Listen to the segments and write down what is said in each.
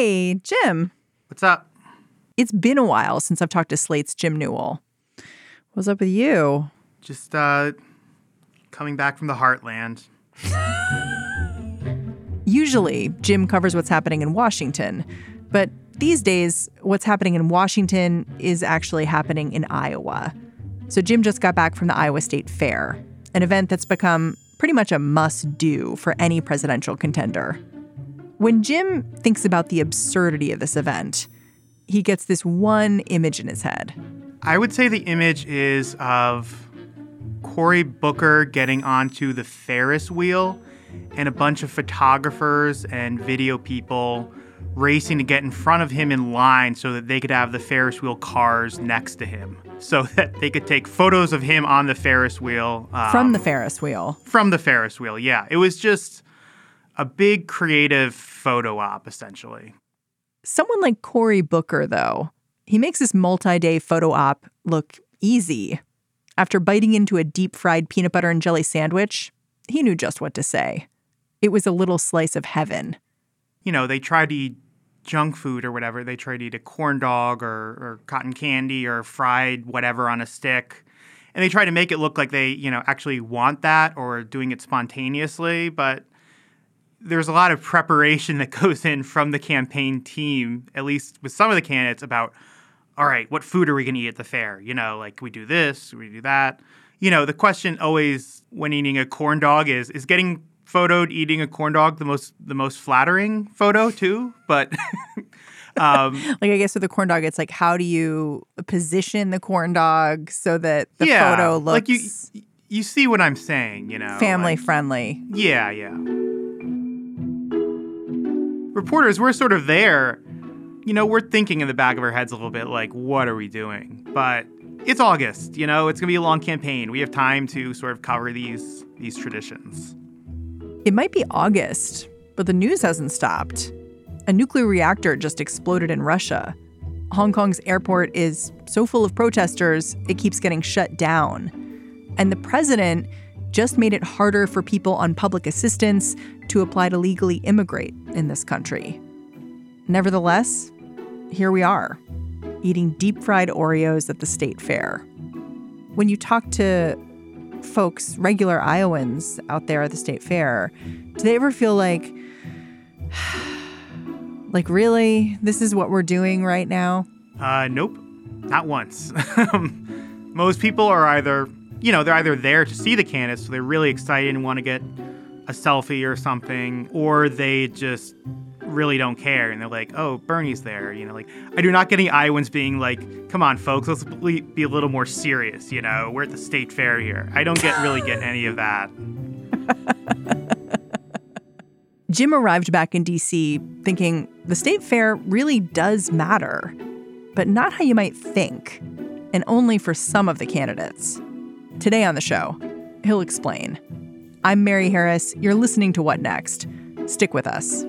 Hey, Jim. What's up? It's been a while since I've talked to Slate's Jim Newell. What's up with you? Just coming back from the heartland. Usually, Jim covers what's happening in Washington. But these days, what's happening in Washington is actually happening in Iowa. So Jim just got back from the Iowa State Fair, an event that's become pretty much a must-do for any presidential contender. When Jim thinks about the absurdity of this event, he gets this one image in his head. I would say the image is of Cory Booker getting onto the Ferris wheel and a bunch of photographers and video people racing to get in front of him in line so that they could have the Ferris wheel cars next to him so that they could take photos of him on the Ferris wheel. From the Ferris wheel. From the Ferris wheel, yeah. It was just a big creative photo op, essentially. Someone like Cory Booker, though, he makes this multi-day photo op look easy. After biting into a deep-fried peanut butter and jelly sandwich, he knew just what to say. It was a little slice of heaven. You know, they tried to eat junk food or whatever. They tried to eat a corn dog or cotton candy or fried whatever on a stick. And they try to make it look like they, actually want that or are doing it spontaneously. But there's a lot of preparation that goes in from the campaign team, at least with some of the candidates, about, all right, what food are we going to eat at the fair? We do this, we do that. The question always when eating a corn dog is getting photoed eating a corn dog the most flattering photo too? But I guess with a corn dog, it's like, how do you position the corn dog so that the photo looks like you see what I'm saying, family friendly. Yeah. Reporters, we're sort of there. We're thinking in the back of our heads a little bit like, what are we doing? But it's August, it's going to be a long campaign. We have time to sort of cover these traditions. It might be August, but the news hasn't stopped. A nuclear reactor just exploded in Russia. Hong Kong's airport is so full of protesters, it keeps getting shut down. And the president just made it harder for people on public assistance to apply to legally immigrate in this country. Nevertheless, here we are, eating deep-fried Oreos at the state fair. When you talk to folks, regular Iowans out there at the state fair, do they ever feel like really, this is what we're doing right now? Nope, not once. Most people are either there to see the candidates, so they're really excited and want to get a selfie or something, or they just really don't care and they're like, oh, Bernie's there. I do not get any Iowans being like, come on, folks, let's be a little more serious. We're at the state fair here. I don't really get any of that. Jim arrived back in D.C. thinking the state fair really does matter, but not how you might think, and only for some of the candidates. Today on the show, he'll explain. I'm Mary Harris. You're listening to What Next? Stick with us.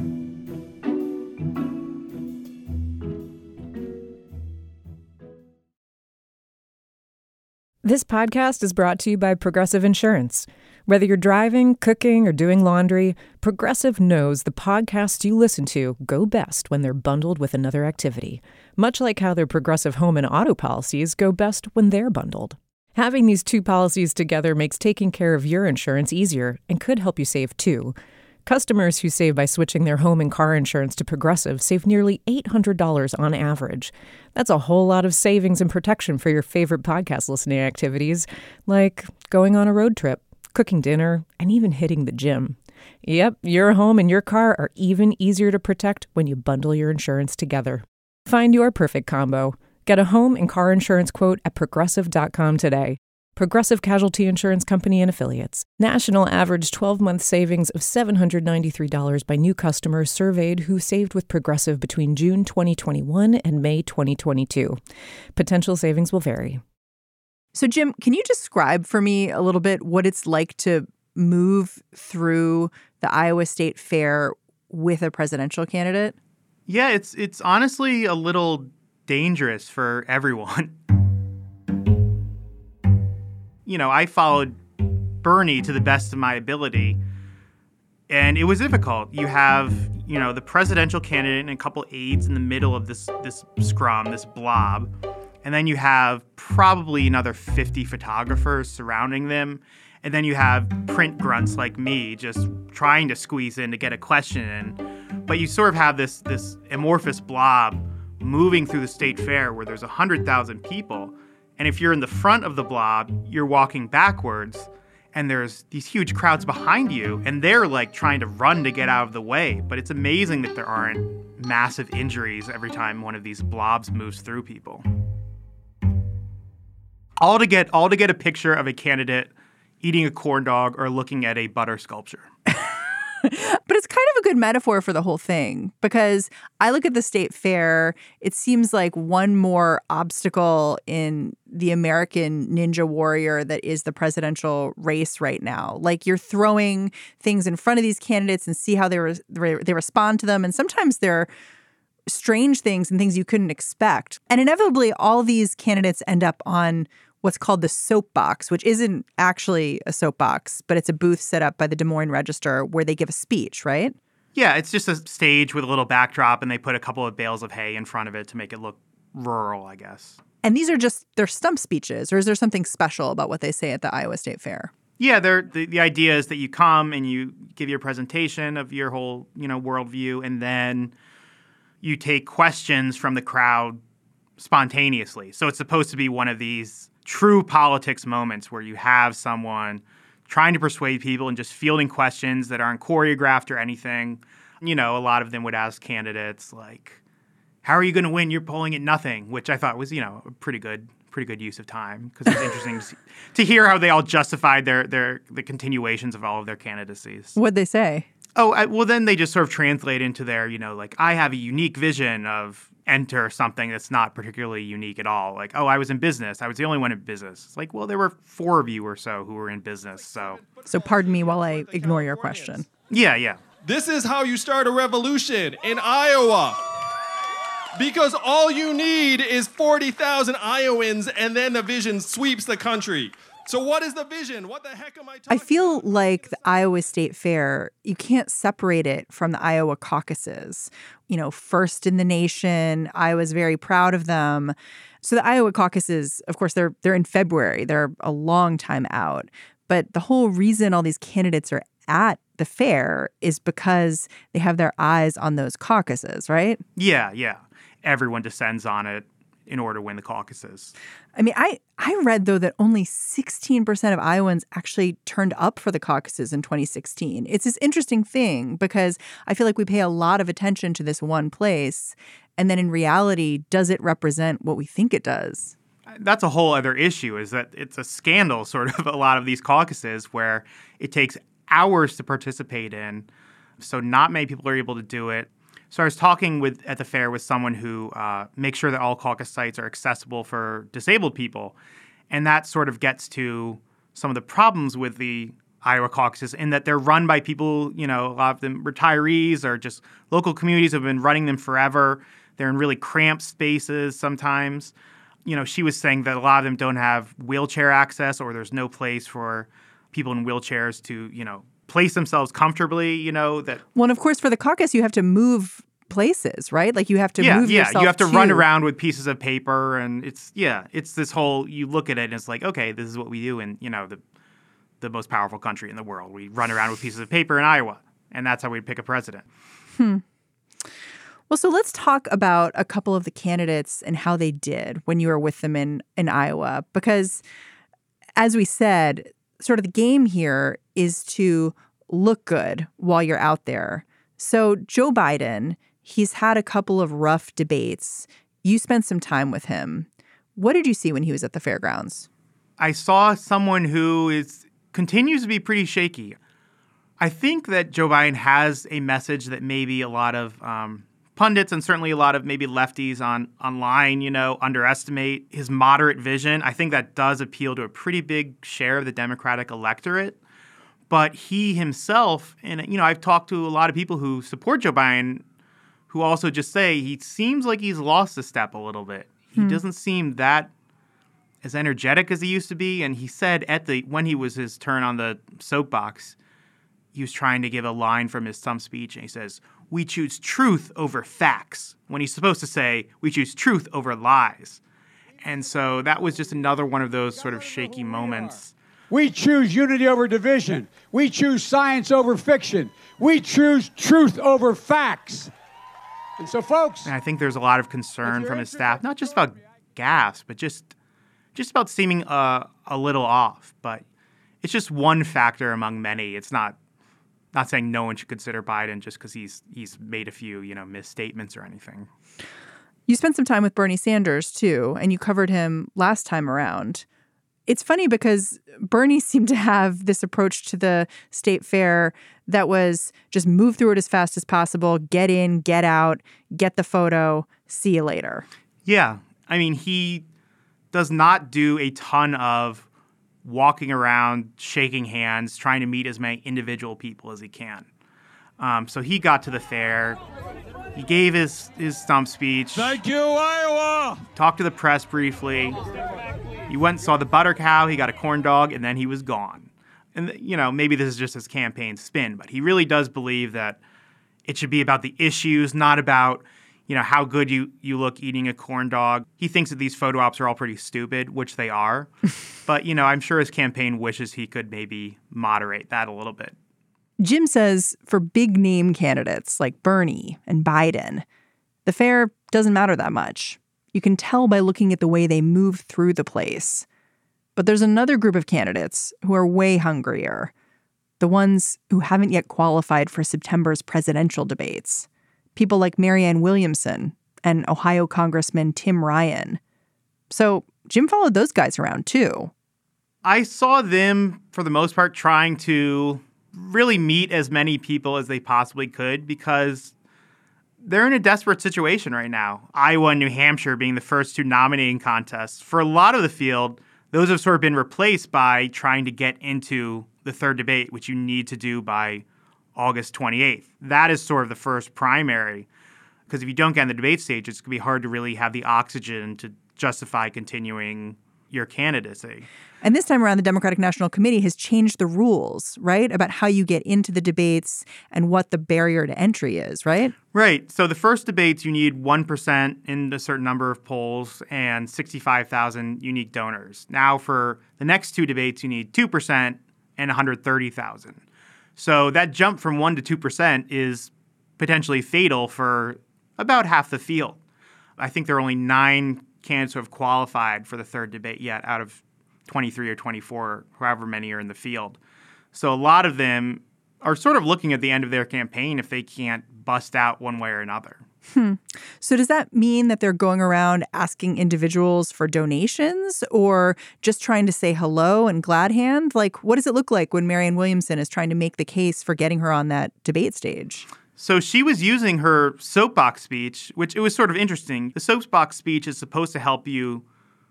This podcast is brought to you by Progressive Insurance. Whether you're driving, cooking, or doing laundry, Progressive knows the podcasts you listen to go best when they're bundled with another activity, much like how their Progressive home and auto policies go best when they're bundled. Having these two policies together makes taking care of your insurance easier and could help you save too. Customers who save by switching their home and car insurance to Progressive save nearly $800 on average. That's a whole lot of savings and protection for your favorite podcast listening activities, like going on a road trip, cooking dinner, and even hitting the gym. Yep, your home and your car are even easier to protect when you bundle your insurance together. Find your perfect combo. Get a home and car insurance quote at Progressive.com today. Progressive Casualty Insurance Company and Affiliates. National average 12-month savings of $793 by new customers surveyed who saved with Progressive between June 2021 and May 2022. Potential savings will vary. So, Jim, can you describe for me a little bit what it's like to move through the Iowa State Fair with a presidential candidate? Yeah, it's honestly a little dangerous for everyone. I followed Bernie to the best of my ability. And it was difficult. You have, the presidential candidate and a couple aides in the middle of this scrum, this blob. And then you have probably another 50 photographers surrounding them. And then you have print grunts like me just trying to squeeze in to get a question in. But you sort of have this amorphous blob moving through the state fair where there's 100,000 people. And if you're in the front of the blob, you're walking backwards. And there's these huge crowds behind you, and they're like trying to run to get out of the way. But it's amazing that there aren't massive injuries every time one of these blobs moves through people. All to get a picture of a candidate eating a corn dog or looking at a butter sculpture. But it's kind of a good metaphor for the whole thing, because I look at the state fair, it seems like one more obstacle in the American ninja warrior that is the presidential race right now. Like, you're throwing things in front of these candidates and see how they respond to them. And sometimes they're strange things and things you couldn't expect. And inevitably, all these candidates end up on what's called the soapbox, which isn't actually a soapbox, but it's a booth set up by the Des Moines Register where they give a speech, right? Yeah, it's just a stage with a little backdrop, and they put a couple of bales of hay in front of it to make it look rural, I guess. And these are they're stump speeches, or is there something special about what they say at the Iowa State Fair? Yeah, the idea is that you come and you give your presentation of your whole, worldview, and then you take questions from the crowd spontaneously. So it's supposed to be one of these true politics moments where you have someone trying to persuade people and just fielding questions that aren't choreographed or anything. A lot of them would ask candidates like, how are you going to win? You're polling at nothing, which I thought was, a pretty good use of time, because it's interesting to hear how they all justified the continuations of all of their candidacies. What'd they say? Well, then they just sort of translate into their, like, I have a unique vision of enter something that's not particularly unique at all. Like, I was in business. I was the only one in business. It's like, well, there were 4 of you or so who were in business. So pardon me while I ignore your question. Yeah. This is how you start a revolution in Iowa. Because all you need is 40,000 Iowans, and then the vision sweeps the country. So what is the vision? What the heck am I talking about? I feel like the Iowa State Fair, you can't separate it from the Iowa caucuses. First in the nation. Iowa's very proud of them. So the Iowa caucuses, of course, they're in February. They're a long time out. But the whole reason all these candidates are at the fair is because they have their eyes on those caucuses, right? Yeah. Everyone descends on it in order to win the caucuses. I mean, I read, though, that only 16% of Iowans actually turned up for the caucuses in 2016. It's this interesting thing because I feel like we pay a lot of attention to this one place. And then in reality, does it represent what we think it does? That's a whole other issue, is that it's a scandal, sort of, a lot of these caucuses where it takes hours to participate in. So not many people are able to do it. So I was talking at the fair with someone who makes sure that all caucus sites are accessible for disabled people. And that sort of gets to some of the problems with the Iowa caucuses in that they're run by people, a lot of them retirees or just local communities have been running them forever. They're in really cramped spaces sometimes. She was saying that a lot of them don't have wheelchair access, or there's no place for people in wheelchairs to, place themselves comfortably, that. Well, and of course, for the caucus, you have to move places, right? Like you have to move yourself. You have to run around with pieces of paper, and it's this whole, you look at it and it's like, okay, this is what we do in, the most powerful country in the world. We run around with pieces of paper in Iowa, and that's how we pick a president. Well, so let's talk about a couple of the candidates and how they did when you were with them in Iowa, because as we said, sort of the game here is to look good while you're out there. So Joe Biden, he's had a couple of rough debates. You spent some time with him. What did you see when he was at the fairgrounds? I saw someone who continues to be pretty shaky. I think that Joe Biden has a message that maybe a lot of pundits and certainly a lot of maybe lefties online, underestimate his moderate vision. I think that does appeal to a pretty big share of the Democratic electorate. But he himself, and, I've talked to a lot of people who support Joe Biden who also just say he seems like he's lost a step a little bit. He doesn't seem that as energetic as he used to be. And he said when he was his turn on the soapbox, he was trying to give a line from his stump speech, and he says, "We choose truth over facts," when he's supposed to say, "We choose truth over lies." And so that was just another one of those sort of shaky moments. We choose unity over division. We choose science over fiction. We choose truth over facts. And so, folks... And I think there's a lot of concern from his staff, not just about gas, but just about seeming a little off. But it's just one factor among many. It's not saying no one should consider Biden just because he's made a few, misstatements or anything. You spent some time with Bernie Sanders, too, and you covered him last time around. It's funny because Bernie seemed to have this approach to the state fair that was just move through it as fast as possible, get in, get out, get the photo, see you later. Yeah. I mean, he does not do a ton of walking around, shaking hands, trying to meet as many individual people as he can. So he got to the fair. He gave his stump speech. Thank you, Iowa! Talked to the press briefly. He went and saw the butter cow. He got a corn dog, and then he was gone. And, maybe this is just his campaign spin, but he really does believe that it should be about the issues, not about, how good you look eating a corn dog. He thinks that these photo ops are all pretty stupid, which they are. But, I'm sure his campaign wishes he could maybe moderate that a little bit. Jim says for big name candidates like Bernie and Biden, the fair doesn't matter that much. You can tell by looking at the way they move through the place. But there's another group of candidates who are way hungrier. The ones who haven't yet qualified for September's presidential debates. People like Marianne Williamson and Ohio Congressman Tim Ryan. So Jim followed those guys around, too. I saw them, for the most part, trying to really meet as many people as they possibly could because they're in a desperate situation right now. Iowa and New Hampshire being the first two nominating contests. For a lot of the field, those have sort of been replaced by trying to get into the third debate, which you need to do by August 28th. That is sort of the first primary, because if you don't get in the debate stage, it's going to be hard to really have the oxygen to justify continuing your candidacy. And this time around, the Democratic National Committee has changed the rules, right, about how you get into the debates and what the barrier to entry is, right? Right. So the first debates, you need 1% in a certain number of polls and 65,000 unique donors. Now for the next two debates, you need 2% and 130,000. So that jump from 1% to 2% is potentially fatal for about half the field. I think there are only 9 candidates who have qualified for the third debate yet out of 23 or 24, however many are in the field. So a lot of them are sort of looking at the end of their campaign if they can't bust out one way or another. So does that mean that they're going around asking individuals for donations or just trying to say hello and glad hand? Like, what does it look like when Marianne Williamson is trying to make the case for getting her on that debate stage? So she was using her soapbox speech, which it was sort of interesting. The soapbox speech is supposed to help you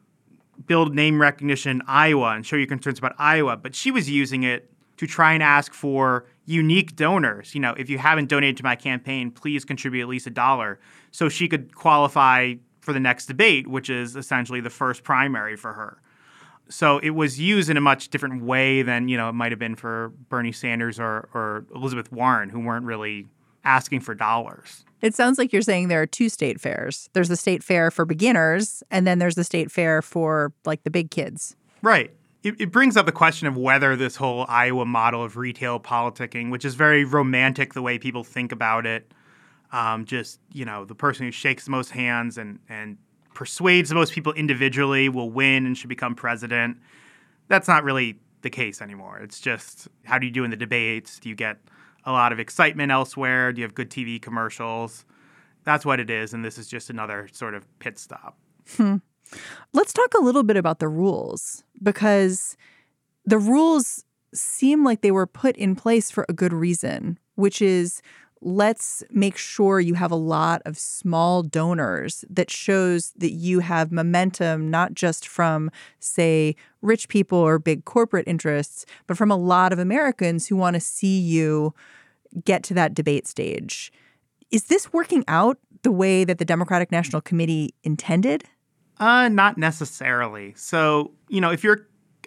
build name recognition in Iowa and show your concerns about Iowa, but she was using it to try and ask for unique donors. If you haven't donated to my campaign, please contribute at least $1 so she could qualify for the next debate, which is essentially the first primary for her. So it was used in a much different way than, it might have been for Bernie Sanders or Elizabeth Warren, who weren't really asking for dollars. It sounds like you're saying there are 2 state fairs. There's the state fair for beginners, and then there's the state fair for, like, the big kids. Right. It brings up the question of whether this whole Iowa model of retail politicking, which is very romantic the way people think about it, the person who shakes the most hands and persuades the most people individually will win and should become president. That's not really the case anymore. It's just, how do you do in the debates? Do you get a lot of excitement elsewhere? Do you have good TV commercials? That's what it is, and this is just another sort of pit stop. Let's talk a little bit about the rules, because the rules seem like they were put in place for a good reason, which is let's make sure you have a lot of small donors that shows that you have momentum, not just from, say, rich people or big corporate interests, but from a lot of Americans who want to see you get to that debate stage. Is this working out the way that the Democratic National Committee intended? Not necessarily. So, if you're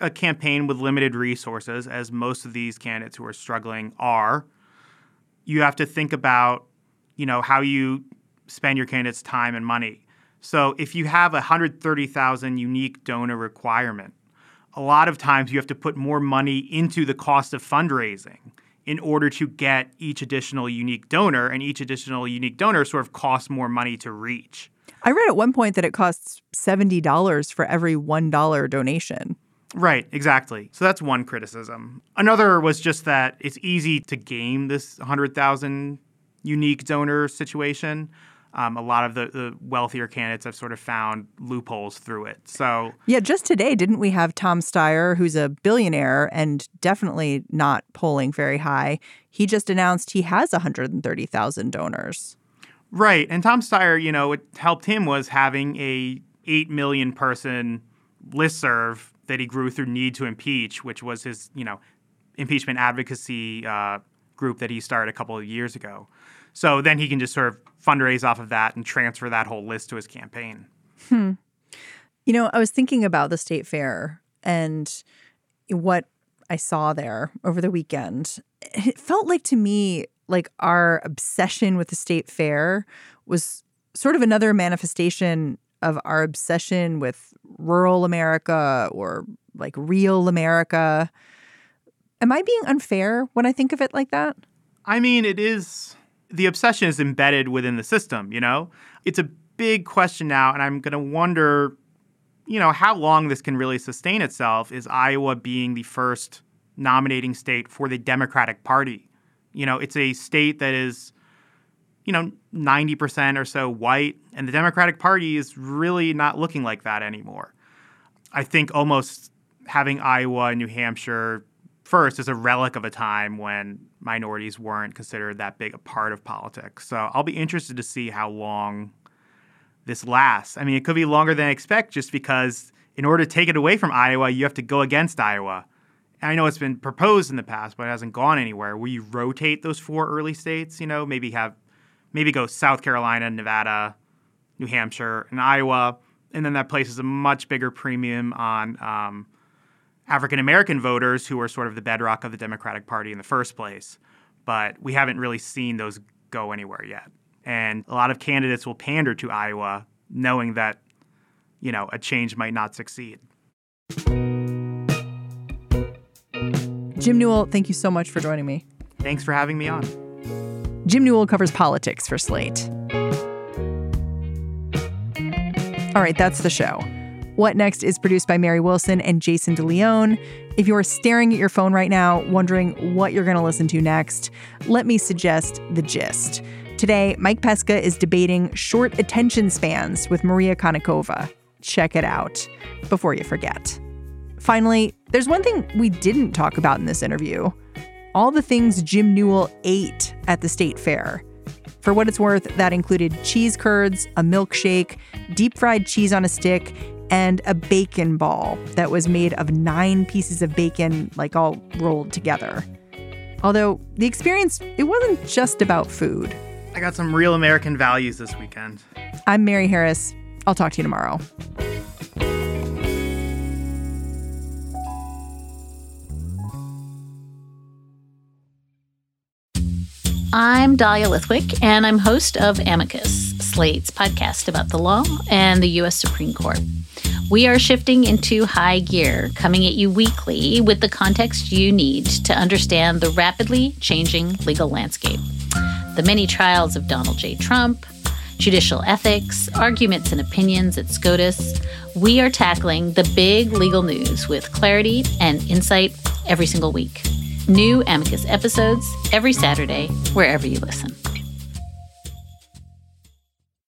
a campaign with limited resources, as most of these candidates who are struggling are, you have to think about, how you spend your candidate's time and money. So if you have a 130,000 unique donor requirement, a lot of times you have to put more money into the cost of fundraising in order to get each additional unique donor, and each additional unique donor sort of costs more money to reach. I read at one point that it costs $70 for every $1 donation. Right, exactly. So that's one criticism. Another was just that it's easy to game this 100,000 unique donor situation. A lot of the wealthier candidates have sort of found loopholes through it. So yeah, just today, didn't we have Tom Steyer, who's a billionaire and definitely not polling very high? He just announced he has 130,000 donors. Right. And Tom Steyer, what helped him was having a 8 million person listserv that he grew through Need to Impeach, which was his, impeachment advocacy group that he started a couple of years ago. So then he can just sort of fundraise off of that and transfer that whole list to his campaign. I was thinking about the state fair and what I saw there over the weekend. It felt like to me like our obsession with the state fair was sort of another manifestation of our obsession with rural America or like real America. Am I being unfair when I think of it like that? I mean, it is. The obsession is embedded within the system, It's a big question now, and I'm going to wonder, how long this can really sustain itself. Is Iowa being the first nominating state for the Democratic Party? It's a state that is, 90% or so white, and the Democratic Party is really not looking like that anymore. I think almost having Iowa and New Hampshire first is a relic of a time when minorities weren't considered that big a part of politics. So I'll be interested to see how long this lasts. I mean, it could be longer than I expect just because in order to take it away from Iowa, you have to go against Iowa. And I know it's been proposed in the past, but it hasn't gone anywhere. Will you rotate those 4 early states? Maybe go South Carolina, Nevada, New Hampshire, and Iowa. And then that places a much bigger premium on African-American voters who are sort of the bedrock of the Democratic Party in the first place. But we haven't really seen those go anywhere yet. And a lot of candidates will pander to Iowa knowing that, a change might not succeed. Jim Newell, thank you so much for joining me. Thanks for having me on. Jim Newell covers politics for Slate. All right, that's the show. What Next is produced by Mary Wilson and Jason DeLeon. If you're staring at your phone right now, wondering what you're going to listen to next, let me suggest The Gist. Today, Mike Pesca is debating short attention spans with Maria Konnikova. Check it out before you forget. Finally, there's one thing we didn't talk about in this interview. All the things Jim Newell ate at the state fair. For what it's worth, that included cheese curds, a milkshake, deep-fried cheese on a stick, and a bacon ball that was made of 9 pieces of bacon, like all rolled together. Although the experience, it wasn't just about food. I got some real American values this weekend. I'm Mary Harris. I'll talk to you tomorrow. I'm Dahlia Lithwick, and I'm host of Amicus, Slate's podcast about the law and the U.S. Supreme Court. We are shifting into high gear, coming at you weekly with the context you need to understand the rapidly changing legal landscape. The many trials of Donald J. Trump, judicial ethics, arguments and opinions at SCOTUS. We are tackling the big legal news with clarity and insight every single week. New Amicus episodes every Saturday, wherever you listen.